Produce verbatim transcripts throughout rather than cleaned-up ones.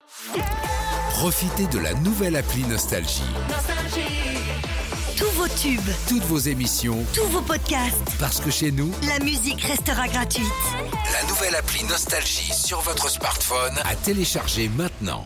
Profitez de la nouvelle appli Nostalgie. Tous vos tubes, Toutes vos émissions, tous vos podcasts, parce que chez nous, la musique restera gratuite. la nouvelle appli Nostalgie sur votre smartphone à télécharger maintenant.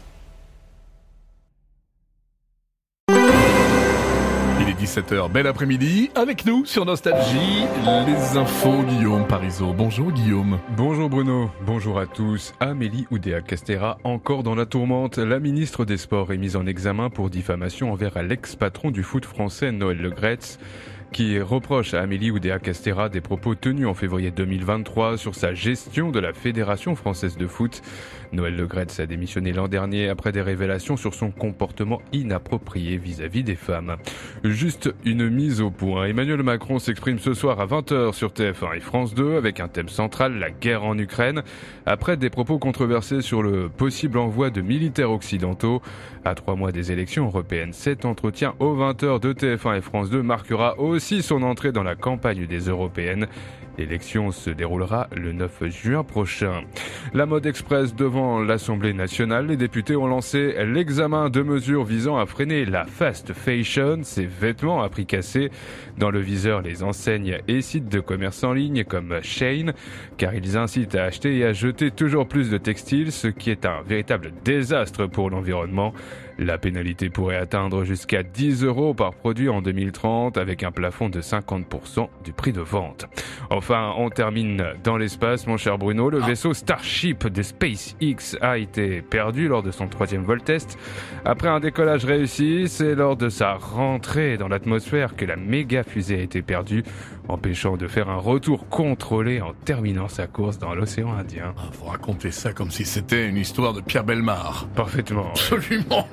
Il est dix-sept heures, bel après-midi, avec nous sur Nostalgie, les infos Guillaume Parisot. Bonjour Guillaume. Bonjour Bruno, bonjour à tous. Amélie Oudéa-Castéra, encore dans la tourmente. La ministre des Sports est mise en examen pour diffamation envers l'ex-patron du foot français Noël Le Graët, qui reproche à Amélie Oudéa-Castéra des propos tenus en février deux mille vingt-trois sur sa gestion de la Fédération française de foot. Noël Le Graët a démissionné l'an dernier après des révélations sur son comportement inapproprié vis-à-vis des femmes. Juste une mise au point. Emmanuel Macron s'exprime ce soir à vingt heures sur T F un et France deux avec un thème central, la guerre en Ukraine, après des propos controversés sur le possible envoi de militaires occidentaux. À trois mois des élections européennes, cet entretien aux vingt heures de T F un et France deux marquera aussi son entrée dans la campagne des européennes. L'élection se déroulera le neuf juin prochain. La mode express devant l'Assemblée nationale, les députés ont lancé l'examen de mesures visant à freiner la fast fashion, ces vêtements à prix cassés. Dans le viseur, les enseignes et sites de commerce en ligne comme Shein, car ils incitent à acheter et à jeter toujours plus de textiles, ce qui est un véritable désastre pour l'environnement. La pénalité pourrait atteindre jusqu'à dix euros par produit en deux mille trente, avec un plafond de cinquante pour cent du prix de vente. Enfin, on termine dans l'espace, mon cher Bruno. Le vaisseau Starship de SpaceX a été perdu lors de son troisième vol test. Après un décollage réussi, c'est lors de sa rentrée dans l'atmosphère que la méga fusée a été perdue, empêchant de faire un retour contrôlé en terminant sa course dans l'océan Indien. Ah, faut raconter ça comme si c'était une histoire de Pierre Bellemare. Parfaitement. Absolument.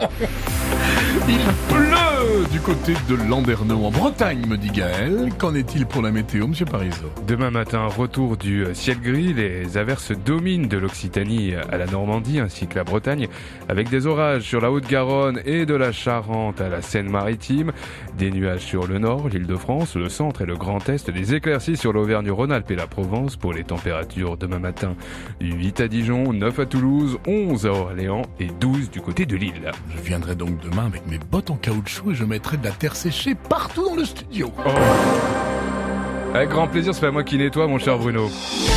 Il pleut du côté de Landerneau, en Bretagne, me dit Gaël. Qu'en est-il pour la météo, monsieur Parisot? Demain matin, retour du ciel gris. Les averses dominent de l'Occitanie à la Normandie ainsi que la Bretagne, avec des orages sur la Haute-Garonne et de la Charente à la Seine-Maritime. Des nuages sur le nord, l'Île-de-France, le centre et le Grand Est. Des éclaircies sur l'Auvergne-Rhône-Alpes et la Provence pour les températures demain matin. huit à Dijon, neuf à Toulouse, onze à Orléans et douze du côté de Lille. Je viendrai donc demain avec mes bottes en caoutchouc et je mettrai de la terre séchée partout dans le studio. Oh. Avec grand plaisir, c'est pas moi qui nettoie, mon cher Bruno.